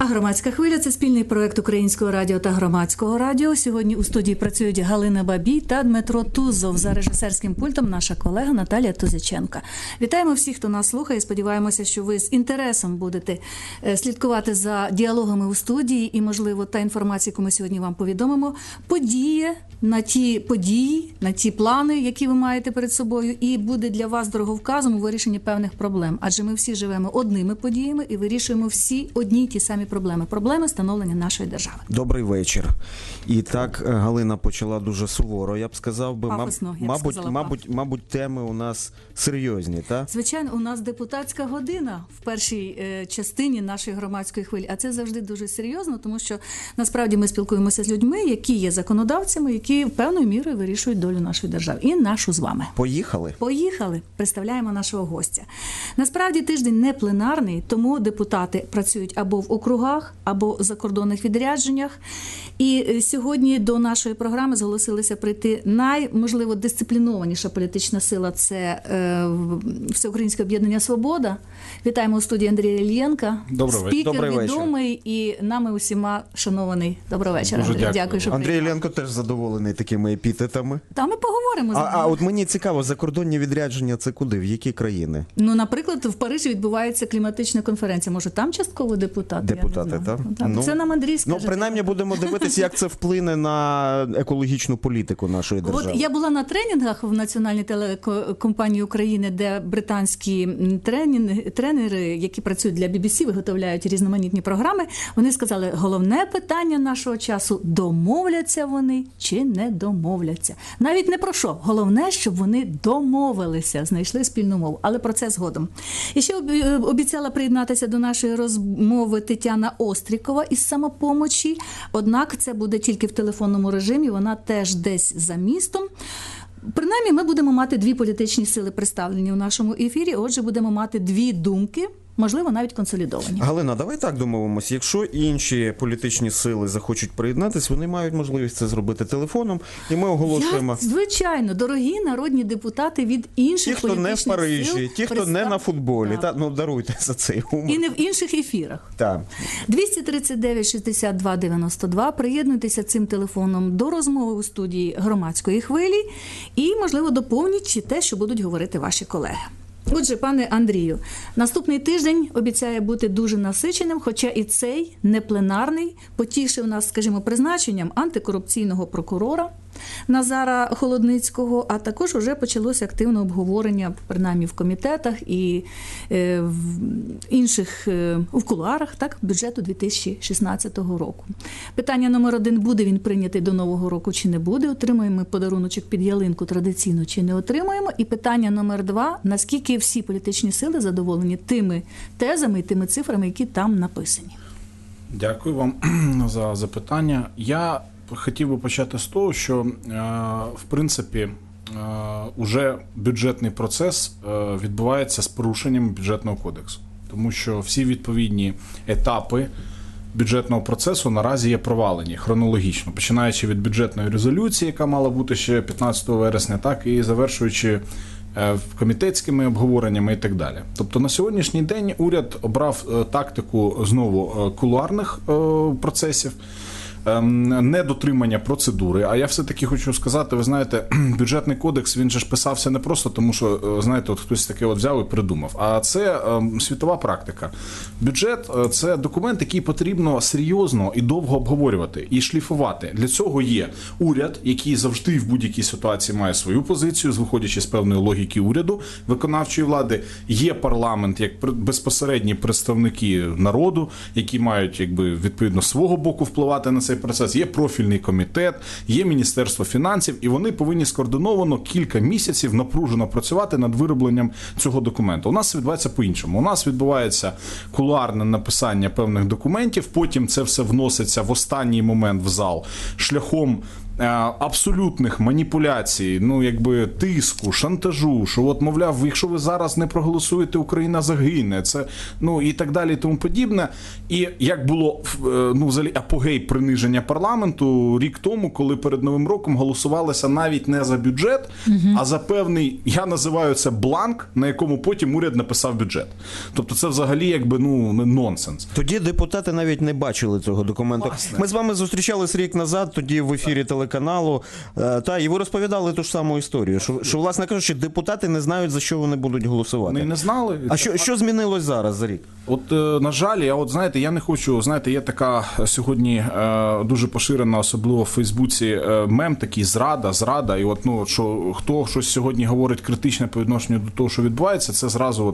Громадська хвиля – це спільний проєкт Українського радіо та Громадського радіо. Сьогодні у студії працюють Галина Бабій та Дмитро Тузов. За режисерським пультом наша колега Наталія Тузиченка. Вітаємо всіх, хто нас слухає. Сподіваємося, що ви з інтересом будете слідкувати за діалогами у студії і, можливо, та інформація, яку ми сьогодні вам повідомимо, подіє на ті події, на ті плани, які ви маєте перед собою, і буде для вас дороговказом у вирішенні певних проблем. Адже ми всі живемо одними подіями і вирішуємо всі одні й ті самі проблеми. Проблеми становлення нашої держави. Добрий вечір. І так, Галина почала дуже суворо, я б сказав би. Мабуть, теми у нас серйозні, так? Звичайно, у нас депутатська година в першій частині нашої громадської хвилі. А це завжди дуже серйозно, тому що насправді ми спілкуємося з людьми, які є законодавцями, які певною мірою вирішують долю нашої держави. І нашу з вами. Поїхали? Поїхали. Представляємо нашого гостя. Насправді тиждень не пленарний, тому депутати працюють або в округах, або в закордонних відрядженнях. І сьогодні до нашої програми зголосилися прийти можливо, дисциплінованіша політична сила – це Всеукраїнське об'єднання «Свобода». Вітаємо у студії Андрія Іллєнка. Спікер відомий і нами усіма шанований. Доброго вечора, Андрій. Дякую, що Андрій Іллєнко теж задоволений такими епітетами. Та ми поговоримо з ним. А от мені цікаво, закордонні відрядження – це куди? В які країни? Ну, наприклад, в Парижі відбувається кліматична конференція. Може, там частково депутати? Депутати, так? Ну, це нам Андрій скаже. Ну, принаймні, будемо дивитися, як це вплине на екологічну політику нашої держави. От я була на тренінгах в Національній телекомпанії України, де британські тренери, які працюють для BBC, виготовляють різноманітні програми. Вони сказали, головне питання нашого часу – домовляться вони чи не домовляться. Навіть не про що. Головне, щоб вони домовилися, знайшли спільну мову. Але про це згодом. І ще обіцяла приєднатися до нашої розмови Тетяна Острікова із «Самопомочі». Однак це буде тільки в телефонному режимі, вона теж десь за містом. Принаймні, ми будемо мати дві політичні сили представлені у нашому ефірі, отже, будемо мати дві думки, можливо, навіть консолідовані. Галина, давай так домовимося. Якщо інші політичні сили захочуть приєднатися, вони мають можливість це зробити телефоном, і ми оголошуємо... Звичайно, дорогі народні депутати від інших політичних сил... Ті, хто не в Парижі, ті, хто не на футболі. Так. Ну, даруйте за цей гумор. І не в інших ефірах. Так. 239-62-92. Приєднуйтеся цим телефоном до розмови у студії громадської хвилі і, можливо, доповніть те, що будуть говорити ваші колеги. Отже, пане Андрію, наступний тиждень обіцяє бути дуже насиченим, хоча і цей непленарний потішив нас, скажімо, призначенням антикорупційного прокурора Назара Холодницького, а також вже почалося активне обговорення, принаймні в комітетах і в інших, в кулуарах, так, бюджету 2016 року. Питання номер 1, буде він прийнятий до Нового року чи не буде, отримаємо ми подаруночок під ялинку традиційно чи не отримаємо. І питання номер 2, наскільки всі політичні сили задоволені тими тезами і тими цифрами, які там написані. Дякую вам за запитання. Я хотів би почати з того, що, в принципі, уже бюджетний процес відбувається з порушенням бюджетного кодексу. Тому що всі відповідні етапи бюджетного процесу наразі є провалені хронологічно, починаючи від бюджетної резолюції, яка мала бути ще 15 вересня, так і завершуючи комітетськими обговореннями і так далі. Тобто на сьогоднішній день уряд обрав тактику знову кулуарних процесів, недотримання процедури. А я все-таки хочу сказати, ви знаєте, бюджетний кодекс, він же ж писався не просто тому, що, знаєте, от хтось таке от взяв і придумав, а це світова практика. Бюджет – це документ, який потрібно серйозно і довго обговорювати і шліфувати. Для цього є уряд, який завжди в будь-якій ситуації має свою позицію, виходячи з певної логіки уряду, виконавчої влади. Є парламент, як безпосередні представники народу, які мають, якби, відповідно, свого боку впливати на цей процес, є профільний комітет, є Міністерство фінансів, і вони повинні скоординовано кілька місяців напружено працювати над виробленням цього документу. У нас відбувається по-іншому. У нас відбувається кулуарне написання певних документів, потім це все вноситься в останній момент в зал шляхом абсолютних маніпуляцій, тиску, шантажу, що от, мовляв, якщо ви зараз не проголосуєте, Україна загине, це, і так далі, і тому подібне. І як було, взагалі, апогей приниження парламенту рік тому, коли перед Новим роком голосувалося навіть не за бюджет, а за певний, я називаю це бланк, на якому потім уряд написав бюджет. Тобто це взагалі нонсенс. Тоді депутати навіть не бачили цього документу. Власне. Ми з вами зустрічались рік назад, тоді в ефірі телеканалу, і ви розповідали ту ж саму історію, що, власне кажучи, депутати не знають, за що вони будуть голосувати. Вони не знали. А що змінилось зараз за рік? От, на жаль, я не хочу, є така сьогодні дуже поширена, особливо в Фейсбуці, мем такий зрада, і що хто щось сьогодні говорить критичне по відношенню до того, що відбувається, це зразу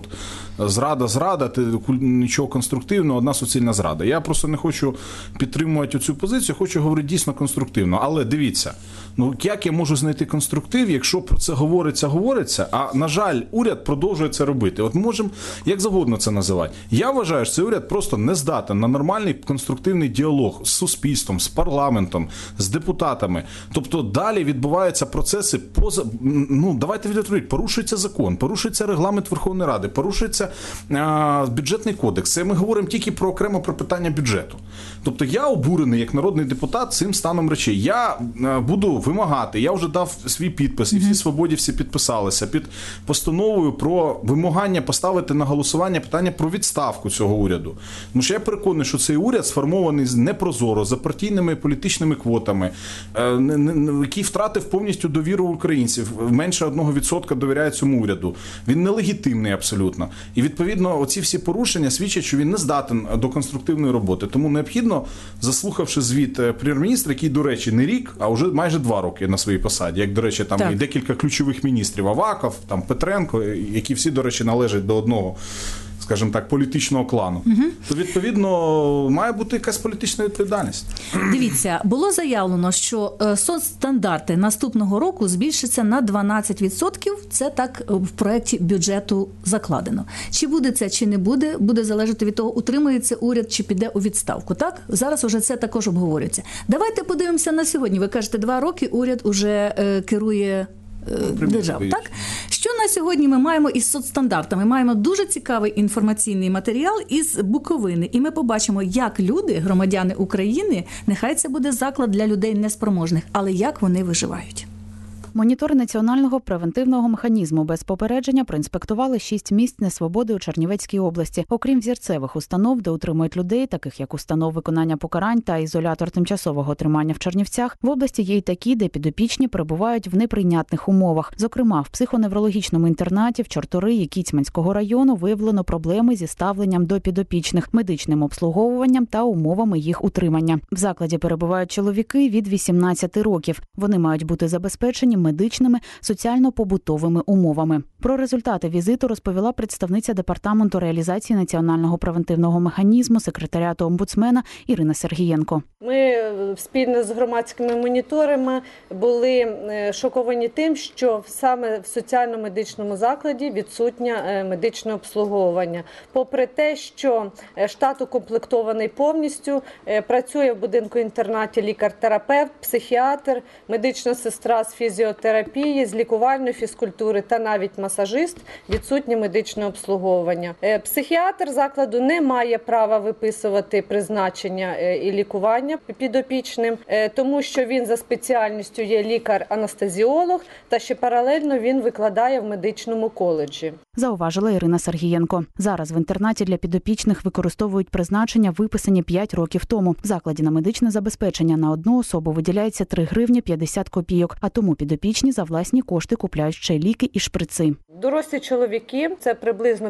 зрада, нічого конструктивного, одна суцільна зрада. Я просто не хочу підтримувати цю позицію, хочу говорити дійсно конструктивно. Але дивіться, як я можу знайти конструктив, якщо про це говориться, а, на жаль, уряд продовжує це робити. От можемо як завгодно це називати. Я вважаю, що цей уряд просто не здатен на нормальний конструктивний діалог з суспільством, з парламентом, з депутатами. Тобто далі відбуваються процеси давайте відповідати, порушується закон, порушується регламент Верховної Ради, порушується бюджетний кодекс. Це ми говоримо тільки окремо про питання бюджету. Тобто я обурений як народний депутат цим станом речей. Я буду вимагати, я вже дав свій підпис, і всі свободівці підписалися під постановою про вимагання поставити на голосування питання про відставку цього уряду. Тому що я переконаний, що цей уряд сформований непрозоро, за партійними політичними квотами, який втратив повністю довіру українців, менше 1% довіряє цьому уряду. Він нелегітимний абсолютно. І відповідно оці всі порушення свідчать, що він не здатен до конструктивної роботи. Тому необхідно, заслухавши звіт прем'єр-міністра, який, до речі, не рік, а вже майже 2 роки на своїй посаді, як, до речі, там і декілька ключових міністрів, Аваков, там Петренко, які всі, до речі, належать до одного, скажімо так, політичного клану, то, відповідно, має бути якась політична відповідальність. Дивіться, було заявлено, що соцстандарти наступного року збільшаться на 12%. Це так в проєкті бюджету закладено. Чи буде це, чи не буде, буде залежати від того, утримується уряд, чи піде у відставку. Так? Зараз уже це також обговорюється. Давайте подивимося на сьогодні. Ви кажете, 2 роки уряд уже керує державу. Так? Що на сьогодні ми маємо із соцстандартами? Маємо дуже цікавий інформаційний матеріал із Буковини. І ми побачимо, як люди, громадяни України, нехай це буде заклад для людей неспроможних, але як вони виживають. Монітори національного превентивного механізму без попередження проінспектували 6 місць несвободи у Чернівецькій області. Окрім взірцевих установ, де утримують людей, таких як установ виконання покарань та ізолятор тимчасового тримання в Чернівцях, в області є й такі, де підопічні перебувають в неприйнятних умовах. Зокрема, в психоневрологічному інтернаті в Чорториї Кіцманського району виявлено проблеми зі ставленням до підопічних, медичним обслуговуванням та умовами їх утримання. В закладі перебувають чоловіки від 18 років. Вони мають бути забезпечені медичними, соціально-побутовими умовами. Про результати візиту розповіла представниця Департаменту реалізації національного превентивного механізму секретаріату омбудсмена Ірина Сергієнко. Ми спільно з громадськими моніторами були шоковані тим, що саме в соціально-медичному закладі відсутнє медичне обслуговування. Попри те, що штат укомплектований повністю, працює в будинку-інтернаті лікар-терапевт, психіатр, медична сестра з фізіотерапії, з лікувальної фізкультури та навіть масажист, відсутнє медичне обслуговування. Психіатр закладу не має права виписувати призначення і лікування підопічним, тому що він за спеціальністю є лікар-анестезіолог та ще паралельно він викладає в медичному коледжі. Зауважила Ірина Сергієнко. Зараз в інтернаті для підопічних використовують призначення, виписані 5 років тому. В закладі на медичне забезпечення на одну особу виділяється 3 гривні 50 копійок, а тому підопічні за власні кошти купляють ще ліки і шприци. Дорослі чоловіки, це приблизно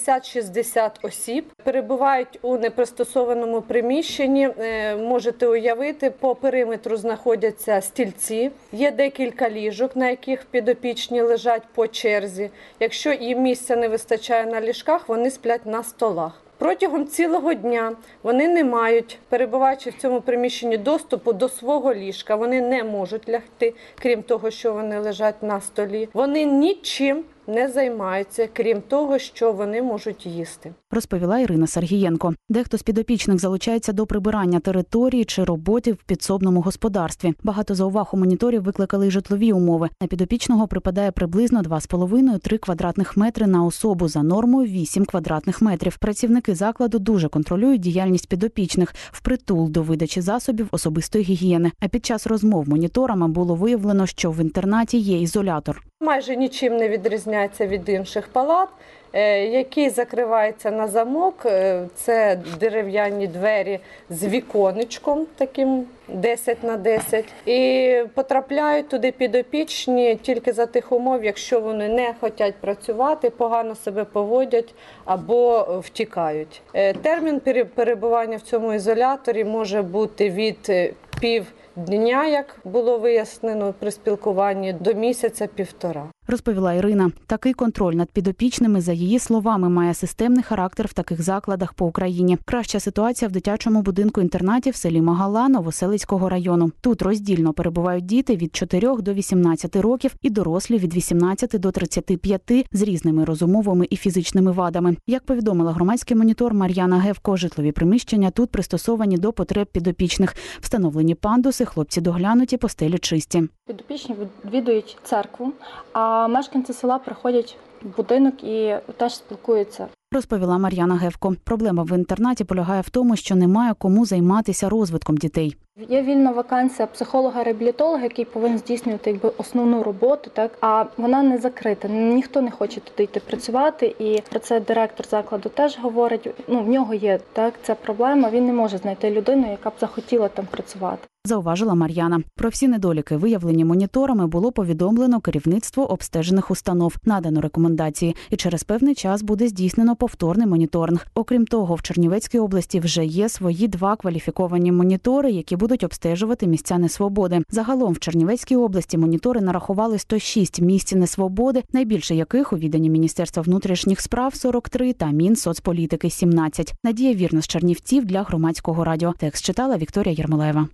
50-60 осіб, перебувають у непристосованому приміщенні. Можете уявити, по периметру знаходяться стільці, є декілька ліжок, на яких підопічні лежать по черзі. Якщо їм місця не вистачає на ліжках, вони сплять на столах. Протягом цілого дня вони не мають, перебуваючи в цьому приміщенні, доступу до свого ліжка. Вони не можуть лягти, крім того, що вони лежать на столі. Вони нічим не займаються, крім того, що вони можуть їсти. Розповіла Ірина Сергієнко. Дехто з підопічних залучається до прибирання території чи роботи в підсобному господарстві. Багато зауваг у моніторів викликали й житлові умови. На підопічного припадає приблизно 2,5-3 квадратних метри на особу, за нормою 8 квадратних метрів. Працівники закладу дуже контролюють діяльність підопічних, впритул до видачі засобів особистої гігієни. А під час розмов моніторами було виявлено, що в інтернаті є ізолятор. Майже нічим не відрізняється від інших палат, який закривається на замок. Це дерев'яні двері з віконечком таким 10х10. І потрапляють туди підопічні тільки за тих умов, якщо вони не хочуть працювати, погано себе поводять або втікають. Термін перебування в цьому ізоляторі може бути від півдня, як було вияснено при спілкуванні, до місяця-півтора. Розповіла Ірина. Такий контроль над підопічними, за її словами, має системний характер в таких закладах по Україні. Краща ситуація в дитячому будинку-інтернаті в селі Магала Новоселицького району. Тут роздільно перебувають діти від 4 до 18 років і дорослі від 18 до 35 з різними розумовими і фізичними вадами. Як повідомила громадський монітор Мар'яна Гевко, житлові приміщення тут пристосовані до потреб підопічних. Встановлені пандуси, хлопці доглянуті, постелі чисті. Підопічні відвідують церкву, а мешканці села приходять в будинок і теж спілкуються. Розповіла Мар'яна Гевко. Проблема в інтернаті полягає в тому, що немає кому займатися розвитком дітей. Є вільна вакансія психолога-реабілітолога, який повинен здійснювати основну роботу, так, а вона не закрита. Ніхто не хоче туди йти працювати, і про це директор закладу теж говорить. В нього є ця проблема, він не може знайти людину, яка б захотіла там працювати. Зауважила Мар'яна. Про всі недоліки, виявлені моніторами, було повідомлено керівництво обстежених установ, надано рекомендації, і через певний час буде здійснено повторний моніторинг. Окрім того, в Чернівецькій області вже є свої 2 кваліфіковані монітори, які будуть обстежувати місця несвободи. Загалом в Чернівецькій області монітори нарахували 106 місць несвободи, найбільше яких у віданні Міністерства внутрішніх справ 43 та Мінсоцполітики 17. Надія Вірна з Чернівців для Громадського радіо. Текст читала Вікторія Єрмолаєва.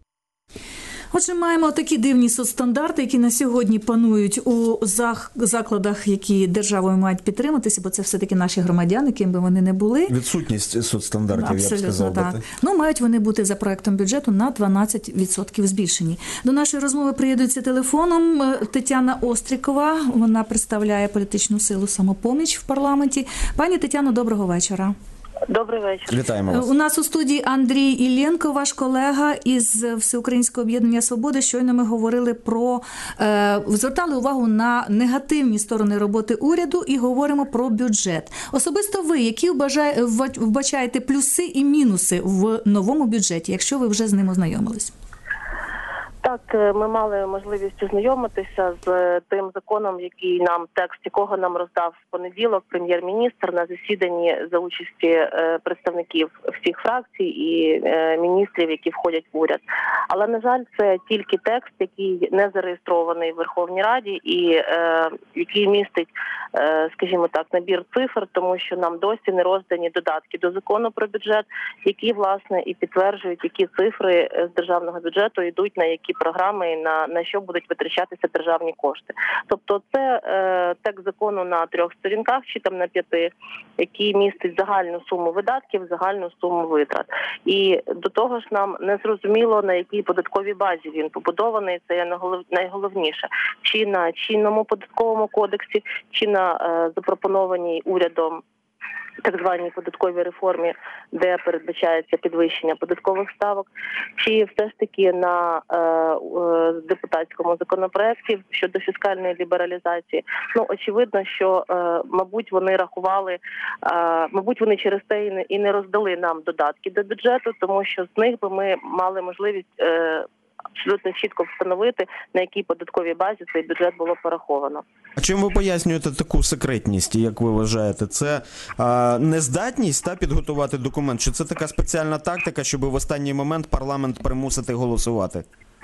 Отже, маємо такі дивні соцстандарти, які на сьогодні панують у закладах, які державою мають підтриматися, бо це все-таки наші громадяни, ким би вони не були. Відсутність соцстандартів, абсолютно, я б сказав. Так. Мають вони бути за проектом бюджету на 12% збільшені. До нашої розмови приєднується телефоном Тетяна Острікова. Вона представляє політичну силу «Самопоміч» в парламенті. Пані Тетяно, доброго вечора. Добрий вечір. Вітаємо вас. У нас у студії Андрій Іллєнко, ваш колега із Всеукраїнського об'єднання «Свобода». Щойно ми говорили звертали увагу на негативні сторони роботи уряду і говоримо про бюджет. Особисто ви, які вбачаєте плюси і мінуси в новому бюджеті, якщо ви вже з ним ознайомились? Так, ми мали можливість ознайомитися з тим законом, текст якого нам роздав в понеділок прем'єр-міністр на засіданні за участі представників всіх фракцій і міністрів, які входять в уряд. Але, на жаль, це тільки текст, який не зареєстрований в Верховній Раді і який містить, скажімо так, набір цифр, тому що нам досі не роздані додатки до закону про бюджет, які, власне, і підтверджують, які цифри з державного бюджету йдуть на які програми і на що будуть витрачатися державні кошти. Тобто це текст закону на 3 сторінках чи там на 5, який містить загальну суму видатків, загальну суму витрат. І до того ж нам не зрозуміло, на якій податковій базі він побудований, це є найголовніше. Чи на чинному податковому кодексі, чи на запропонованій урядом так званій податковій реформі, де передбачається підвищення податкових ставок, чи все ж таки на депутатському законопроекті щодо фіскальної лібералізації. Очевидно, що, мабуть, вони рахували, мабуть, вони через те і не роздали нам додатки до бюджету, тому що з них би ми мали можливість абсолютно чітко встановити, на якій податковій базі цей бюджет було пораховано. А чим ви пояснюєте таку секретність, як ви вважаєте? Це нездатність підготувати документ? Чи це така спеціальна тактика, щоб в останній момент парламент примусити голосувати?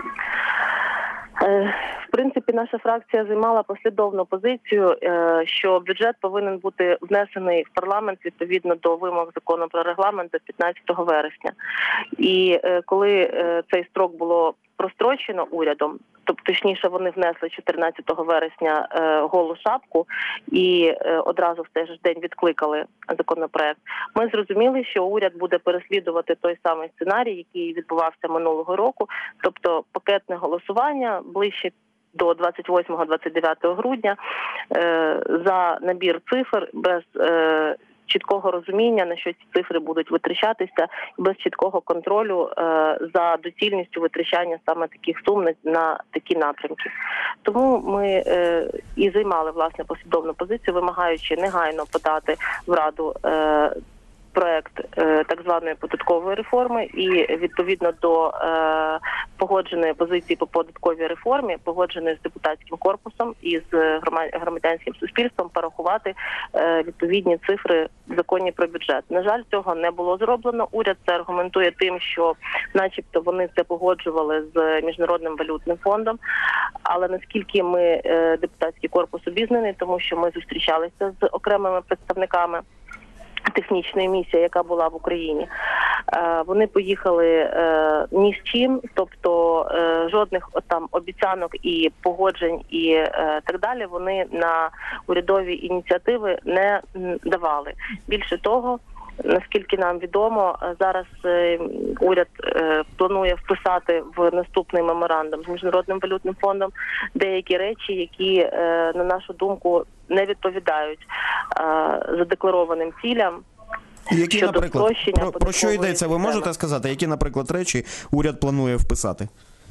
В принципі, наша фракція займала послідовну позицію, що бюджет повинен бути внесений в парламент відповідно до вимог закону про регламент до 15 вересня. І коли цей строк було прострочено урядом, тобто точніше вони внесли 14 вересня голу шапку і одразу в цей же день відкликали законопроект. Ми зрозуміли, що уряд буде переслідувати той самий сценарій, який відбувався минулого року, тобто пакетне голосування ближче до 28-29 грудня за набір цифр без чіткого розуміння, на що ці цифри будуть витрачатися, і без чіткого контролю за доцільністю витрачання саме таких сум на такі напрямки. Тому ми і займали, власне, послідовну позицію, вимагаючи негайно подати в Раду проект так званої податкової реформи і відповідно до погодженої позиції по податковій реформі, погодженої з депутатським корпусом і з громадянським суспільством, порахувати відповідні цифри в законі про бюджет. На жаль, цього не було зроблено. Уряд це аргументує тим, що начебто вони це погоджували з Міжнародним валютним фондом, але наскільки ми депутатський корпус обізнаний, тому що ми зустрічалися з окремими представниками технічної місії, яка була в Україні. Вони поїхали ні з чим, тобто жодних там обіцянок і погоджень і так далі вони на урядові ініціативи не давали. Більше того, наскільки нам відомо, зараз уряд планує вписати в наступний меморандум з Міжнародним валютним фондом деякі речі, які, на нашу думку, не відповідають задекларованим цілям. Які, щодо наприклад, спрощення про що йдеться? Ви системи. можете сказати, які, наприклад, речі уряд планує вписати?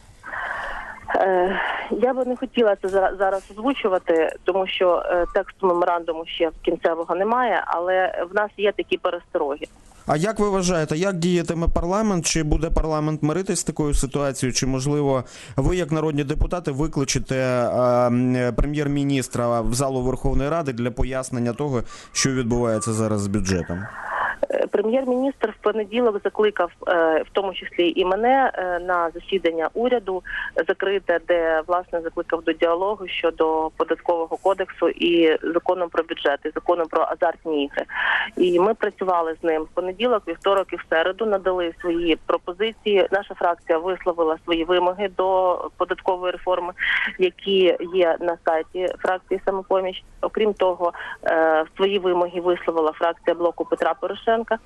Я би не хотіла це зараз озвучувати, тому що тексту меморандуму ще кінцевого немає, але в нас є такі перестороги. А як ви вважаєте, як діятиме парламент? Чи буде парламент миритись з такою ситуацією? Чи, можливо, ви, як народні депутати, викличете прем'єр-міністра в залу Верховної Ради для пояснення того, що відбувається зараз з бюджетом? Прем'єр-міністр в понеділок закликав, в тому числі і мене, на засідання уряду закрите, де, власне, закликав до діалогу щодо податкового кодексу і закону про бюджет, і закону про азартні ігри. І ми працювали з ним в понеділок, вівторок і в середу, надали свої пропозиції. Наша фракція висловила свої вимоги до податкової реформи, які є на сайті фракції «Самопоміч». Окрім того, свої вимоги висловила фракція блоку Петра Порошенка.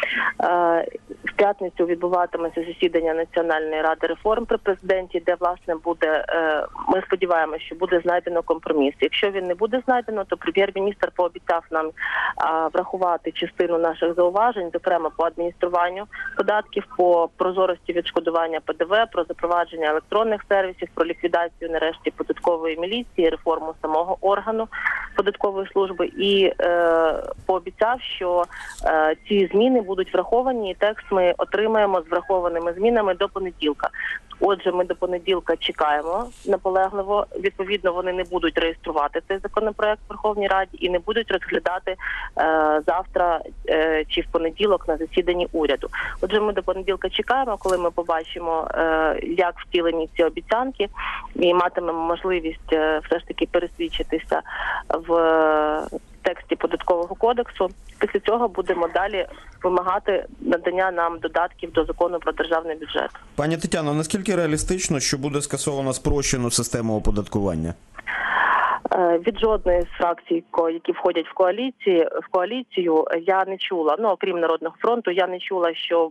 В п'ятницю відбуватиметься засідання Національної ради реформ при президенті, де, власне, буде, ми сподіваємося, що буде знайдено компроміс. Якщо він не буде знайдено, то прем'єр-міністр пообіцяв нам врахувати частину наших зауважень, зокрема по адмініструванню податків, по прозорості відшкодування ПДВ, про запровадження електронних сервісів, про ліквідацію, нарешті, податкової міліції, реформу самого органу податкової служби і пообіцяв, що ці зміни будуть враховані, і текст ми отримаємо з врахованими змінами до понеділка. Отже, ми до понеділка чекаємо наполегливо. Відповідно, вони не будуть реєструвати цей законопроект в Верховній Раді і не будуть розглядати завтра чи в понеділок на засіданні уряду. Отже, ми до понеділка чекаємо, коли ми побачимо, як втілені ці обіцянки, і матимемо можливість все ж таки пересвідчитися в тексті податкового кодексу. Після цього будемо далі вимагати надання нам додатків до закону про державний бюджет. Пані Тетяно, наскільки реалістично, що буде скасовано спрощену систему оподаткування? Від жодної з фракцій, які входять в коаліцію, я не чула, окрім Народного фронту, я не чула, щоб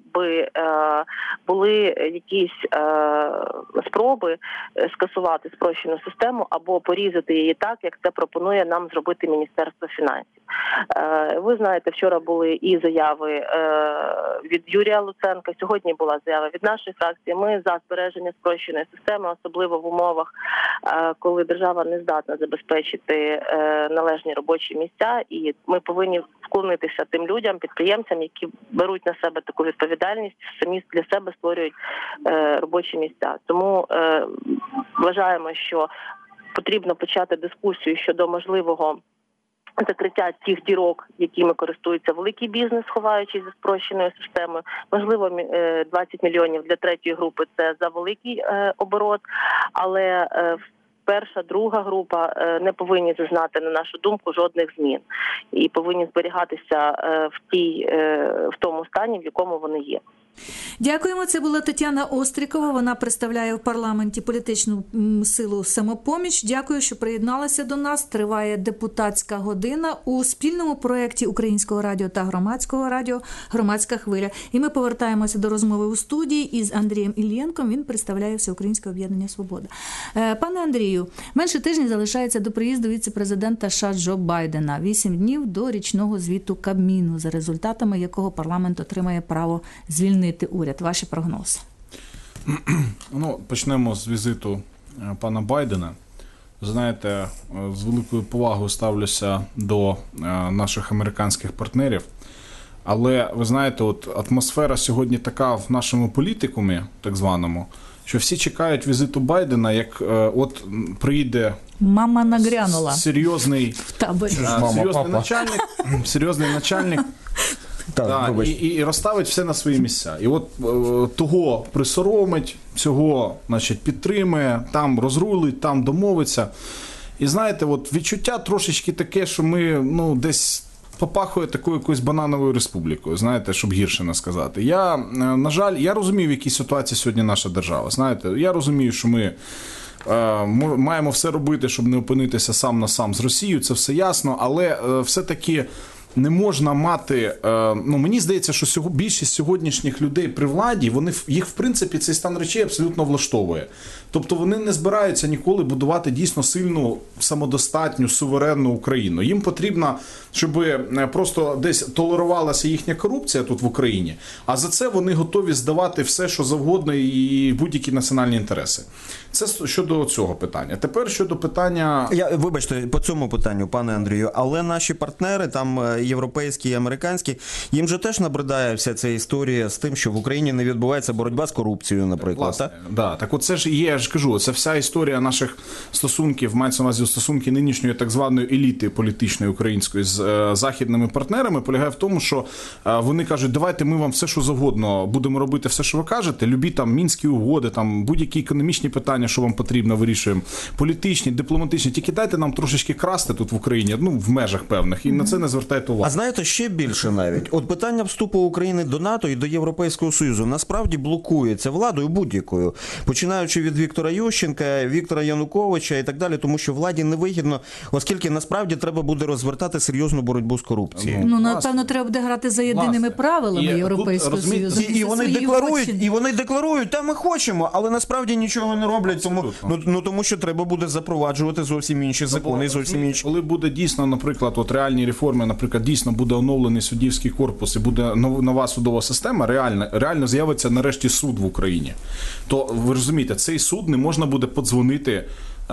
були якісь спроби скасувати спрощену систему або порізати її так, як це пропонує нам зробити Міністерство фінансів. Ви знаєте, вчора були і заяви від Юрія Луценка, сьогодні була заява від нашої фракції. Ми за збереження спрощеної системи, особливо в умовах, коли держава не здатна забезпечити належні робочі місця, і ми повинні вклонитися тим людям, підприємцям, які беруть на себе таку відповідальність, самі для себе створюють робочі місця. Тому вважаємо, що потрібно почати дискусію щодо можливого закриття тих дірок, якими користується великий бізнес, ховаючись за спрощеною системою. Можливо, 20 мільйонів для третьої групи – це за великий оборот, але перша, друга група не повинні зазнати, на нашу думку, жодних змін і повинні зберігатися в тому стані, в якому вони є. Дякуємо. Це була Тетяна Острікова. Вона представляє в парламенті політичну силу «Самопоміч». Дякую, що приєдналася до нас. Триває депутатська година у спільному проєкті Українського радіо та Громадського радіо «Громадська хвиля». І ми повертаємося до розмови у студії із Андрієм Іллєнком. Він представляє Всеукраїнське об'єднання «Свобода». Пане Андрію, менше тижня залишається до приїзду віце-президента США Джо Байдена. 8 днів до річного звіту Кабміну, за результатами якого парламент отримає право звільнити уряд. Ваші прогнози? Почнемо з візиту пана Байдена. Знаєте, з великою повагою ставлюся до наших американських партнерів. Але, ви знаєте, атмосфера сьогодні така в нашому політикумі, так званому, що всі чекають візиту Байдена, як приїде мама нагрянула серйозний начальник, і розставить все на свої місця. І того присоромить, цього, підтримує, там розрулить, там домовиться. І знаєте, відчуття трошечки таке, що ми десь попахує такою якоюсь банановою республікою, знаєте, щоб гірше не сказати. На жаль, я розумію, в якій ситуації сьогодні наша держава. Знаєте, я розумію, що ми маємо все робити, щоб не опинитися сам на сам з Росією, це все ясно, але все-таки не можна мати, мені здається, що більшість сьогоднішніх людей при владі, їх в принципі цей стан речей абсолютно влаштовує. Тобто вони не збираються ніколи будувати дійсно сильну, самодостатню, суверенну Україну. Їм потрібно, щоб просто десь толерувалася їхня корупція тут в Україні, а за це вони готові здавати все, що завгодно і будь-які національні інтереси. Це щодо цього питання. Тепер щодо питання... Вибачте, по цьому питанню, пане Андрію, але наші партнери, там європейські і американські, їм же теж набридає вся ця історія з тим, що в Україні не відбувається боротьба з корупцією, наприклад. Власне, так? Так оце ж є, я ж кажу, це вся історія наших стосунків, мається на увазі стосунки нинішньої так званої еліти політичної української з західними партнерами, полягає в тому, що вони кажуть, давайте ми вам все, що завгодно будемо робити, все, що ви кажете, любі там мінські угоди, там будь-які економічні питання, що вам потрібно, вирішуємо, політичні, дипломатичні, тільки дайте нам трошечки красти тут в Україні, в межах певних, і на це не звертайте увагу. А знаєте, ще більше навіть. Питання вступу України до НАТО і до Європейського Союзу насправді блокується владою будь-якою, починаючи від Віктора Ющенка, Віктора Януковича і так далі, тому що владі невигідно, оскільки насправді треба буде розвертати серйозну боротьбу з корупцією. Напевно, треба буде грати за єдиними правилами Європейського Союзу. І вони декларують, та ми хочемо, але насправді нічого не роблять, тому що треба буде запроваджувати зовсім інші закони, зовсім інші. Коли буде дійсно, наприклад, реальні реформи, наприклад, дійсно буде оновлений суддівський корпус і буде нова судова система, реально з'явиться нарешті суд в Україні, то ви розумієте, цей суд не можна буде подзвонити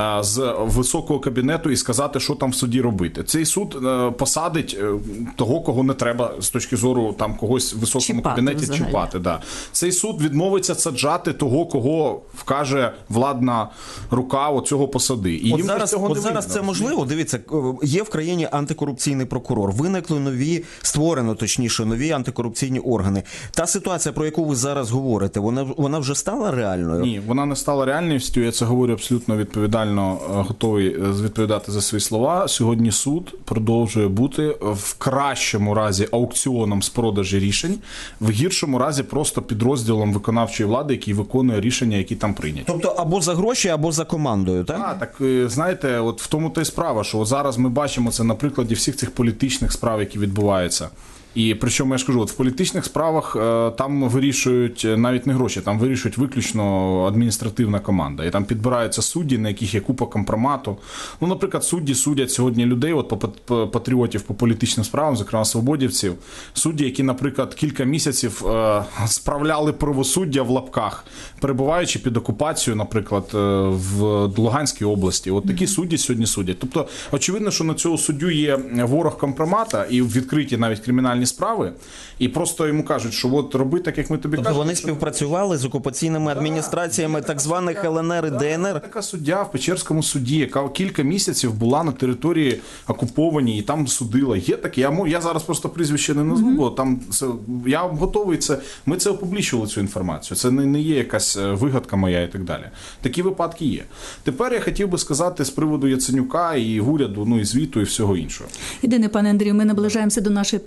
з високого кабінету і сказати, що там в суді робити. Цей суд посадить того, кого не треба з точки зору там когось в високому кабінеті чіпати. Да. Цей суд відмовиться саджати того, кого вкаже владна рука цього посади. І їм зараз це можливо. Дивіться, є в країні антикорупційний прокурор. Виникли створено нові антикорупційні органи. Та ситуація, про яку ви зараз говорите, вона вже стала реальною? Ні, вона не стала реальністю. Я це говорю абсолютно відповідально. Готовий відповідати за свої слова. Сьогодні суд продовжує бути в кращому разі аукціоном з продажі рішень, в гіршому разі просто підрозділом виконавчої влади, який виконує рішення, які там прийняті. Тобто або за гроші, або за командою, так? Так, знаєте, в тому та й справа, що зараз ми бачимо це на прикладі всіх цих політичних справ, які відбуваються. І причому, я ж кажу, в політичних справах там вирішують навіть не гроші, там вирішують виключно адміністративна команда. І там підбираються судді, на яких є купа компромату. Наприклад, судді судять сьогодні людей, патріотів по політичним справам, зокрема свободівців. Судді, які, наприклад, кілька місяців справляли правосуддя в лапках, перебуваючи під окупацією, наприклад, в Луганській області. Такі судді сьогодні судять. Тобто, очевидно, що на цього суддю є ворог компромата і відкриті навіть кримінальні справи, і просто йому кажуть, що роби так, як ми тобі кажемо. Вони співпрацювали з окупаційними адміністраціями так званих ЛНР і ДНР? Така суддя в Печерському суді, яка кілька місяців була на території окупованій і там судила. Є таке, я зараз просто прізвище не назву, бо там я готовий ми це опублічували, цю інформацію. Це не є якась вигадка моя і так далі. Такі випадки є. Тепер я хотів би сказати з приводу Яценюка і уряду, і звіту, і всього іншого. Єдине, пане Андрію, ми наближаємося до нашої першої технології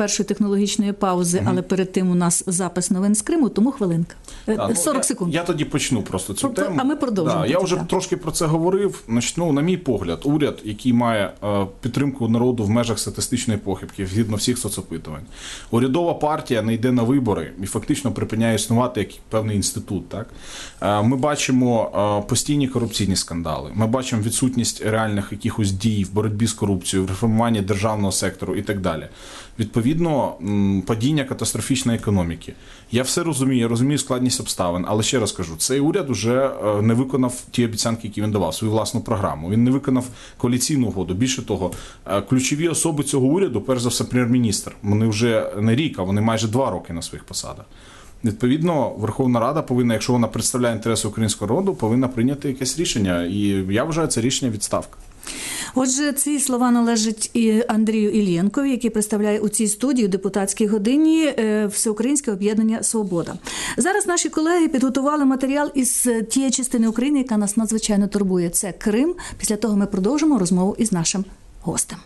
технологічної паузи, але перед тим у нас запис новин з Криму, тому хвилинка. 40 секунд. Я тоді почну просто цю тему. А ми продовжимо. Я тоді, вже так. трошки про це говорив. Значить, на мій погляд, уряд, який має підтримку народу в межах статистичної похибки, згідно всіх соцопитувань. Урядова партія не йде на вибори і фактично припиняє існувати як певний інститут. Так? Ми бачимо постійні корупційні скандали, ми бачимо відсутність реальних якихось дій в боротьбі з корупцією, в реформуванні державного сектору і так далі. Відповідно, падіння катастрофічної економіки. Я все розумію, я розумію складність обставин, але ще раз кажу, цей уряд вже не виконав ті обіцянки, які він давав, свою власну програму. Він не виконав коаліційну угоду. Більше того, ключові особи цього уряду, перш за все, прем'єр-міністр, вони вже не рік, а вони майже 2 роки на своїх посадах. Відповідно, Верховна Рада повинна, якщо вона представляє інтереси українського народу, повинна прийняти якесь рішення. І я вважаю, це рішення відставка. Отже, ці слова належать і Андрію Іллєнкові, який представляє у цій студії у депутатській годині Всеукраїнське об'єднання «Свобода». Зараз наші колеги підготували матеріал із тієї частини України, яка нас надзвичайно турбує. Це Крим. Після того ми продовжимо розмову із нашим гостем.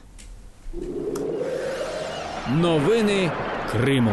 Новини Криму.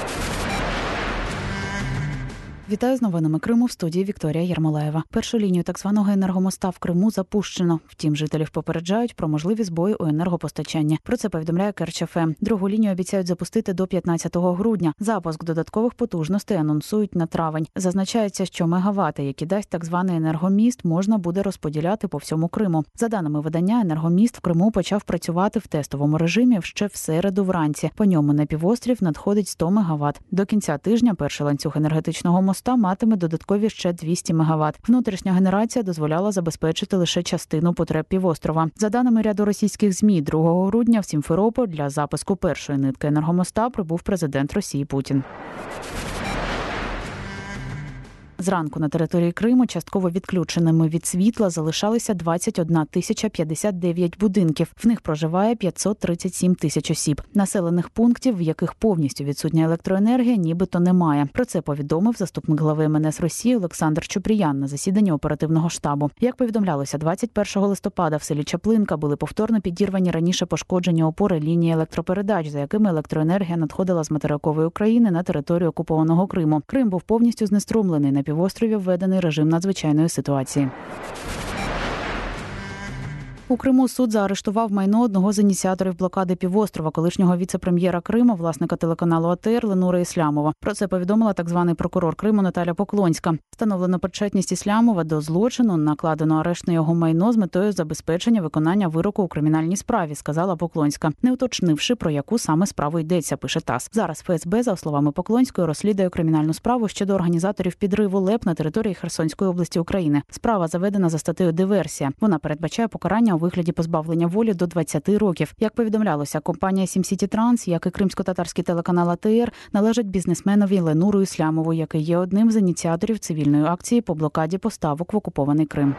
Вітаю з новинами Криму, в студії Вікторія Єрмолаєва. Першу лінію так званого енергомоста в Криму запущено. Втім, жителів попереджають про можливі збої у енергопостачанні. Про це повідомляє Керч ФМ. Другу лінію обіцяють запустити до 15 грудня. Запуск додаткових потужностей анонсують на травень. Зазначається, що мегавати, які дасть так званий енергоміст, можна буде розподіляти по всьому Криму. За даними видання, енергоміст в Криму почав працювати в тестовому режимі ще в середу вранці. По ньому на півострів надходить 100 мегават. До кінця тижня перший ланцюг енергетичного моста матиме додаткові ще 200 МВт. Внутрішня генерація дозволяла забезпечити лише частину потреб півострова. За даними ряду російських ЗМІ, 2 грудня в Сімферополь для запуску першої нитки енергомоста прибув президент Росії Путін. Зранку на території Криму частково відключеними від світла залишалися 21 059 будинків. В них проживає 537 тисяч осіб. Населених пунктів, в яких повністю відсутня електроенергія, нібито немає. Про це повідомив заступник глави МНС Росії Олександр Чупріян на засіданні оперативного штабу. Як повідомлялося, 21 листопада в селі Чаплинка були повторно підірвані раніше пошкоджені опори лінії електропередач, за якими електроенергія надходила з материкової України на територію окупованого Криму. Крим був повністю знеструмлений. На півострові введений режим надзвичайної ситуації. У Криму суд заарештував майно одного з ініціаторів блокади півострова, колишнього віце-прем'єра Криму, власника телеканалу АТР Ленура Іслямова. Про це повідомила так званий прокурор Криму Наталя Поклонська. Встановлено причетність Іслямова до злочину, накладено арешт на його майно з метою забезпечення виконання вироку у кримінальній справі, сказала Поклонська, не уточнивши, про яку саме справу йдеться, пише ТАСС. Зараз ФСБ, за словами Поклонської, розслідує кримінальну справу щодо організаторів підриву ЛЕП на території Херсонської області України. Справа заведена за статтею «Диверсія». Вона передбачає покарання у вигляді позбавлення волі до 20 років. Як повідомлялося, компанія «Сімсіті Транс», як і кримсько-татарський телеканал АТР, належать бізнесменові Ленуру Іслямову, який є одним з ініціаторів цивільної акції по блокаді поставок в окупований Крим.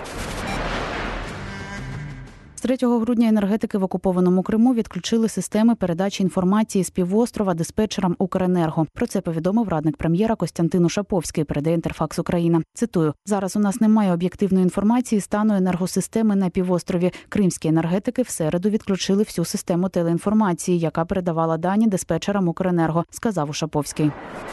З 3 грудня енергетики в окупованому Криму відключили системи передачі інформації з півострова диспетчерам Укренерго. Про це повідомив радник прем'єра Костянтин Ушаповський, передає Інтерфакс Україна. Цитую: «Зараз у нас немає об'єктивної інформації стану енергосистеми на півострові. Кримські енергетики в середу відключили всю систему телеінформації, яка передавала дані диспетчерам Укренерго», сказав Ушаповський.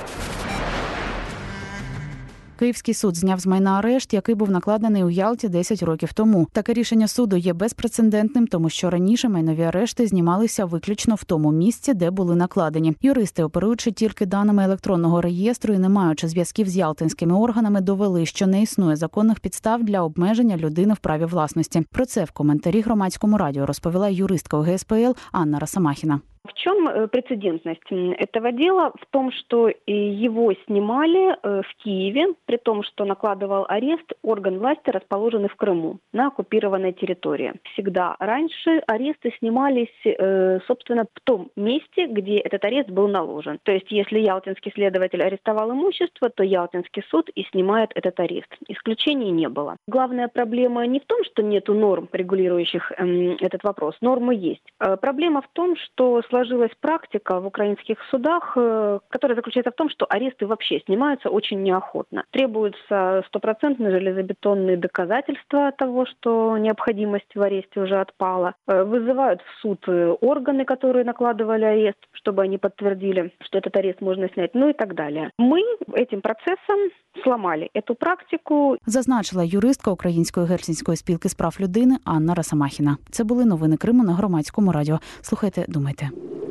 Київський суд зняв з майна арешт, який був накладений у Ялті 10 років тому. Таке рішення суду є безпрецедентним, тому що раніше майнові арешти знімалися виключно в тому місці, де були накладені. Юристи, оперуючи тільки даними електронного реєстру і не маючи зв'язків з ялтинськими органами, довели, що не існує законних підстав для обмеження людини в праві власності. Про це в коментарі Громадському радіо розповіла юристка УГСПЛ Анна Росомахіна. В чем прецедентность этого дела? В том, что его снимали в Киеве, при том, что накладывал арест орган власти, расположенный в Крыму, на оккупированной территории. Всегда раньше аресты снимались, собственно, в том месте, где этот арест был наложен. То есть, если ялтинский следователь арестовал имущество, то ялтинский суд и снимает этот арест. Исключений не было. Главная проблема не в том, что нету норм, регулирующих этот вопрос. Нормы есть. Проблема в том, что сложилась практика в украинских судах, которая заключается в том, что аресты вообще снимаются очень неохотно. Требуются стопроцентные железобетонные доказательства того, что необходимость в аресте уже отпала. Вызывают в суд органы, которые накладывали арест, чтобы они подтвердили, что этот арест можно снять, ну и так далее. Мы этим процессом сломали эту практику. Зазначила юристка Української гельсінської спілки з прав людини Анна Росомахіна. Це були новини Криму на Громадському радіо. Слухайте, думайте.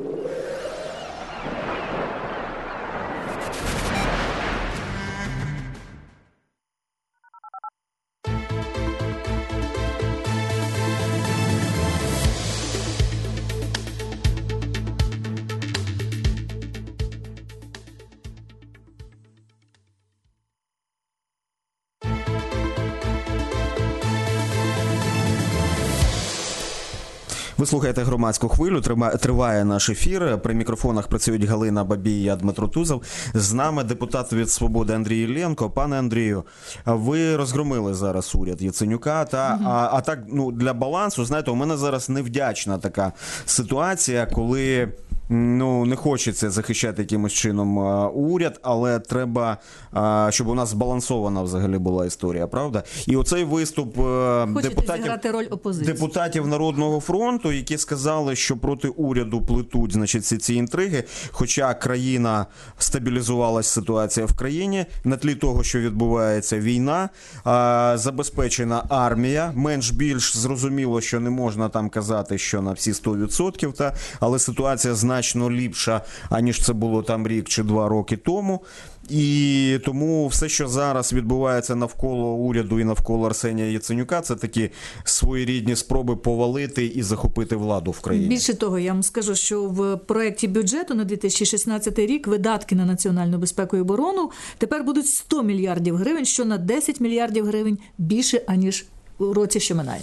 Ви слухаєте громадську хвилю, триває наш ефір. При мікрофонах працюють Галина Бабій, я Дмитро Тузов. З нами депутат від «Свободи» Андрій Іллєнко. Пане Андрію, ви розгромили зараз уряд Яценюка. А так, для балансу, знаєте, у мене зараз невдячна така ситуація, коли не хочеться захищати якимось чином уряд, але треба, щоб у нас збалансована взагалі була історія, правда? І оцей виступ депутатів Народного фронту, які сказали, що проти уряду плетуть, значить, ці інтриги, хоча країна стабілізувалась, ситуація в країні, на тлі того, що відбувається війна, забезпечена армія, менш-більш зрозуміло, що не можна там казати, що на всі 100%, але ситуація значно ліпша, аніж це було там рік чи 2 роки тому. І тому все, що зараз відбувається навколо уряду і навколо Арсенія Яценюка, це такі своєрідні спроби повалити і захопити владу в країні. Більше того, я вам скажу, що в проєкті бюджету на 2016 рік видатки на національну безпеку і оборону тепер будуть 100 мільярдів гривень, що на 10 мільярдів гривень більше, аніж у році, що минає.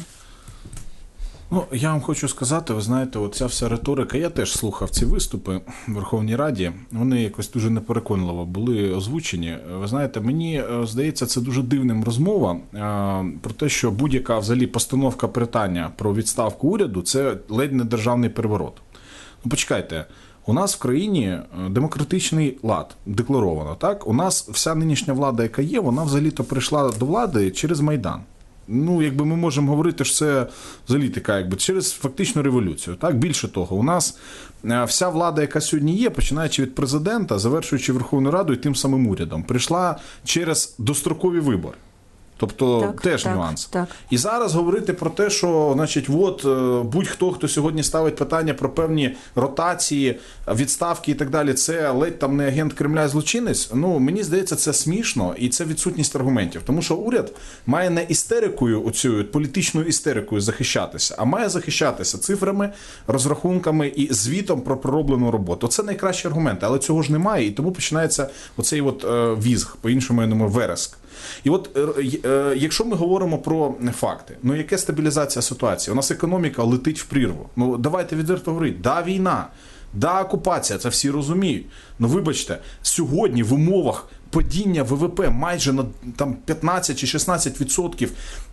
Я вам хочу сказати, ви знаєте, оця вся риторика, я теж слухав ці виступи в Верховній Раді, вони якось дуже непереконливо були озвучені. Ви знаєте, мені здається, це дуже дивним розмова про те, що будь-яка взагалі постановка питання про відставку уряду – це ледь не державний переворот. Почекайте, у нас в країні демократичний лад, декларовано, так? У нас вся нинішня влада, яка є, вона взагалі-то прийшла до влади через Майдан. Якби ми можемо говорити, що це взагалі така, через фактичну революцію. Так? Більше того, у нас вся влада, яка сьогодні є, починаючи від президента, завершуючи Верховну Раду і тим самим урядом, прийшла через дострокові вибори. Тобто теж нюанс. Так. І зараз говорити про те, що, значить, будь-хто, хто сьогодні ставить питання про певні ротації, відставки і так далі, це ледь там не агент Кремля, злочинець, мені здається, це смішно і це відсутність аргументів. Тому що уряд має не істерикою, оцю політичною істерикою захищатися, а має захищатися цифрами, розрахунками і звітом про пророблену роботу. Це найкращі аргументи, але цього ж немає, і тому починається оцей візг, по-іншому, я думаю, вереск. І якщо ми говоримо про факти, яке стабілізація ситуації? У нас економіка летить в прірву. Давайте відверто говорити, війна, окупація, це всі розуміють. Вибачте, сьогодні в умовах падіння ВВП майже на 15 чи 16%,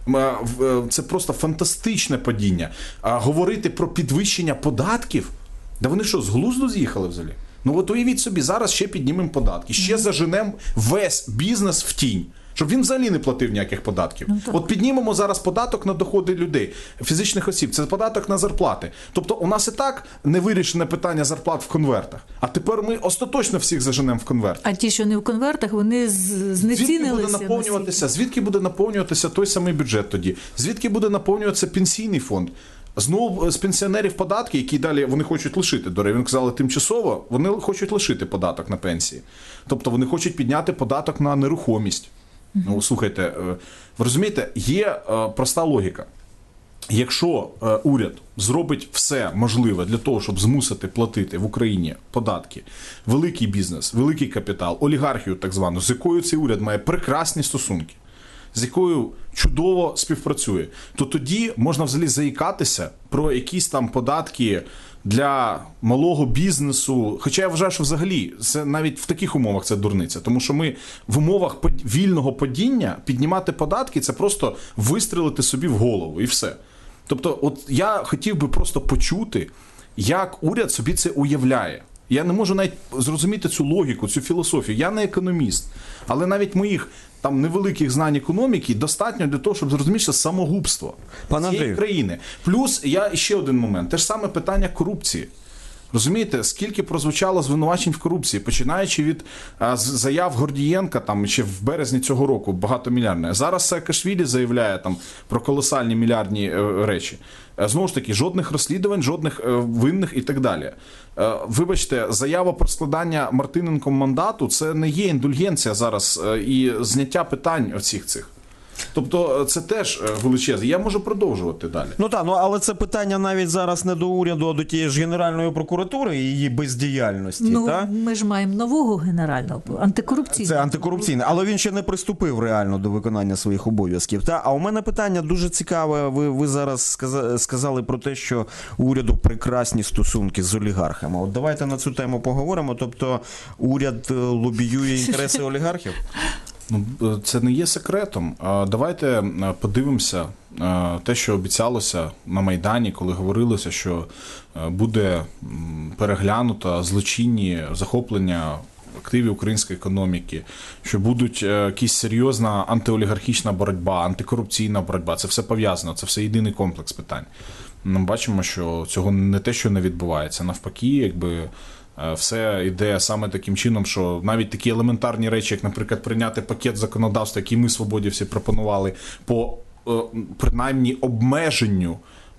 це просто фантастичне падіння. Говорити про підвищення податків, вони що, з глузду з'їхали взагалі? Уявіть собі, зараз ще піднімемо податки, ще заженемо весь бізнес в тінь. Щоб він взагалі не платив ніяких податків. Піднімемо зараз податок на доходи людей, фізичних осіб, це податок на зарплати. Тобто у нас і так не вирішене питання зарплат в конвертах, а тепер ми остаточно всіх заженемо в конверт. А ті, що не в конвертах, вони знецінилися. Звідки буде наповнюватися той самий бюджет тоді? Звідки буде наповнюватися пенсійний фонд? Знову з пенсіонерів податки, які далі вони хочуть лишити, він казали тимчасово, вони хочуть лишити податок на пенсії. Тобто вони хочуть підняти податок на нерухомість. Слухайте, ви розумієте, є проста логіка. Якщо уряд зробить все можливе для того, щоб змусити платити в Україні податки, великий бізнес, великий капітал, олігархію так звану, з якою цей уряд має прекрасні стосунки, з якою чудово співпрацює, то тоді можна взагалі заїкатися про якісь там податки для малого бізнесу. Хоча я вважаю, що взагалі це навіть в таких умовах це дурниця. Тому що ми в умовах вільного падіння піднімати податки – це просто вистрелити собі в голову і все. Тобто я хотів би просто почути, як уряд собі це уявляє. Я не можу навіть зрозуміти цю логіку, цю філософію. Я не економіст, але навіть моїх там невеликих знань економіки достатньо для того, щоб зрозуміти, що самогубство цієї країни. Плюс, я ще один момент, те ж саме питання корупції. Розумієте, скільки прозвучало звинувачень в корупції, починаючи від заяв Гордієнка там ще в березні цього року, багатомільярдне. Зараз Саакашвілі заявляє там про колосальні мільярдні речі. Знову ж таки, жодних розслідувань, жодних винних і так далі. Вибачте, заява про складання Мартиненком мандату – це не є індульгенція зараз і зняття питань оцих цих. Тобто це теж величезне. Я можу продовжувати далі. Ну так, але це питання навіть зараз не до уряду, а до тієї ж Генеральної прокуратури і її бездіяльності. Ми ж маємо нового генерального, антикорупційного. Це антикорупційний, але він ще не приступив реально до виконання своїх обов'язків. А у мене питання дуже цікаве. Ви зараз сказали про те, що у уряду прекрасні стосунки з олігархами. От давайте на цю тему поговоримо. Тобто уряд лобіює інтереси олігархів? Це не є секретом. Давайте подивимося те, що обіцялося на Майдані, коли говорилося, що буде переглянуто злочинні захоплення активів української економіки, що будуть якась серйозна антиолігархічна боротьба, антикорупційна боротьба. Це все пов'язано, це все єдиний комплекс питань. Ми бачимо, що цього не те, що не відбувається. Навпаки, якби все йде саме таким чином, що навіть такі елементарні речі, як, наприклад, прийняти пакет законодавства, який ми, свободівці, пропонували по, принаймні, обмеженню,